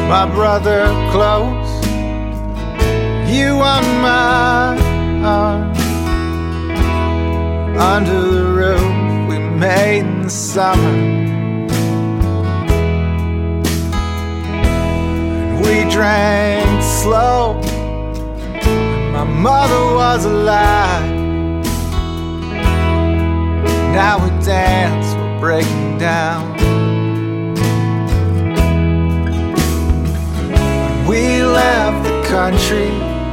my brother close, you on my arm, under the roof we made in the summer. And we drank slow when my mother was alive. Now we dance, we're breaking down. We left the country,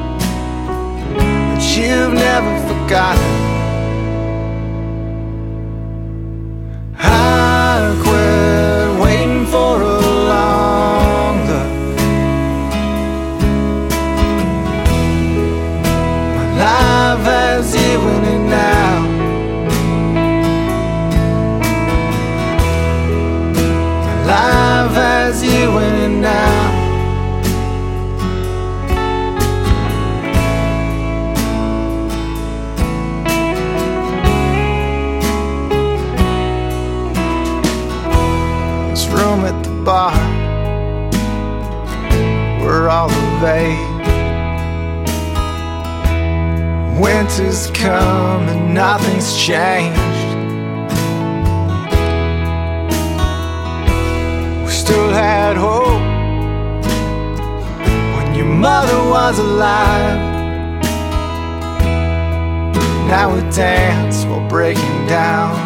but you've never forgotten. I quit waiting for a long look. My life has you in it now. My life has you in it now. Room at the bar, we're all of age. Winter's come and nothing's changed. We still had hope when your mother was alive. Now we dance while breaking down.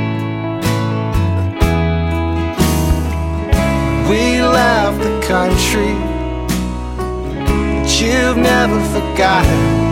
We left the country, but you've never forgotten.